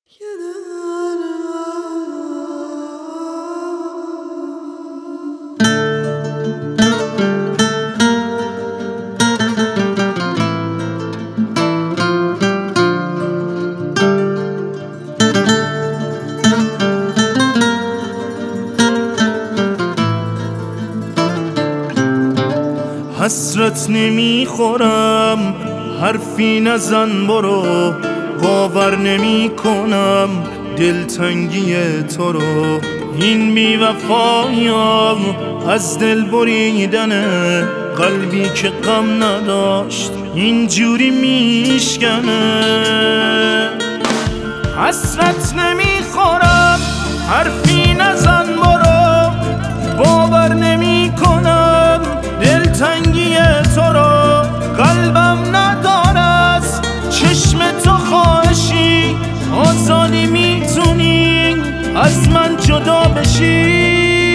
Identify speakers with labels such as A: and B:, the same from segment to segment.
A: حسرت نمیخورم، حرفی نزن برو، باور نمی کنم دلتنگی تو رو. این بی‌وفایی‌ها از دل بریدنه، قلبی که غم نداشت اینجوری میشکنه. حسرت نمیخورم، حرفی نزن برو، باور نمی کنم دلتنگی تو رو. قلبم نداره از چشم تو خواهشی، آزادی میتونی از من جدا بشی.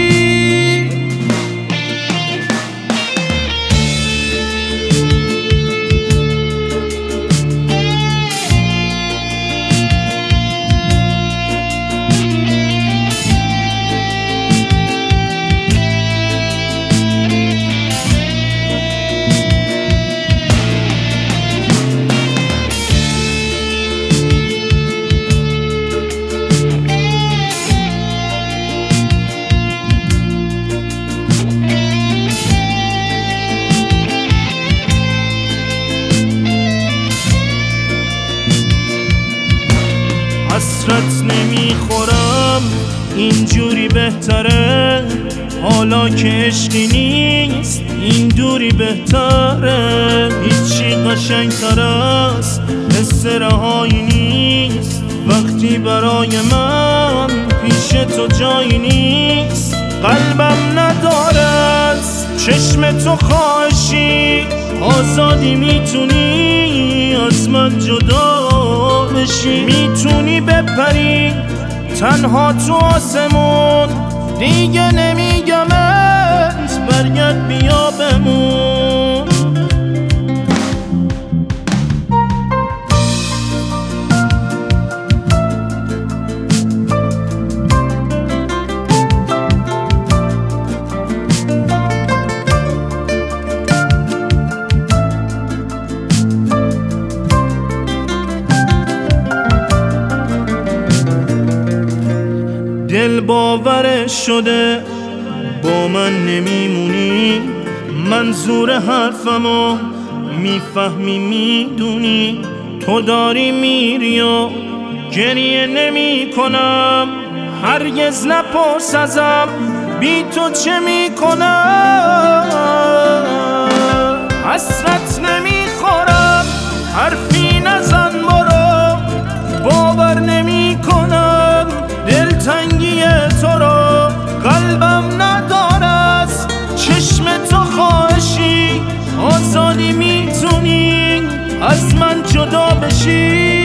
A: حسرت نمیخورم، اینجوری بهتره، حالا که عشقی نیست این دوری بهتره. هیچی قشنگ‌تر از حس رهایی نیست، وقتی برای من پیش تو جایی نیست. قلبم نداره از چشم تو خواهشی، آزادی میتونی از من جدا بشی. میتونی بپری تنها تو آسمون، دیگه نمیگمت برگرد بیا بمون. دل باورش شده با من نمیمونی، منظور حرفمو میفهمی میدونی. تو داری میری و گریه نمی کنم، هرگز نپرس ازم بی تو چه میکنم. حسرت نمیخورم، حرفی نزن برو، باور نمی کنم دلتنگی تو رو. قلبم نداره از چشم تو خواهشی، آزادی میتونی از من جدا بشی.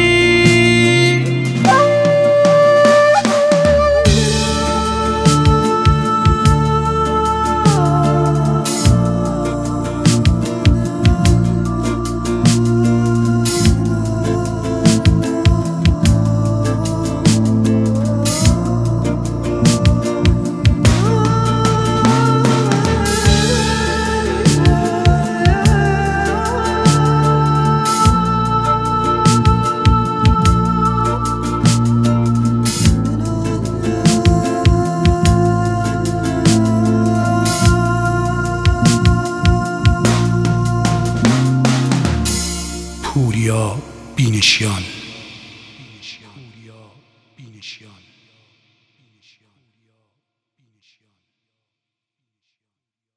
B: پوریا بینشیان.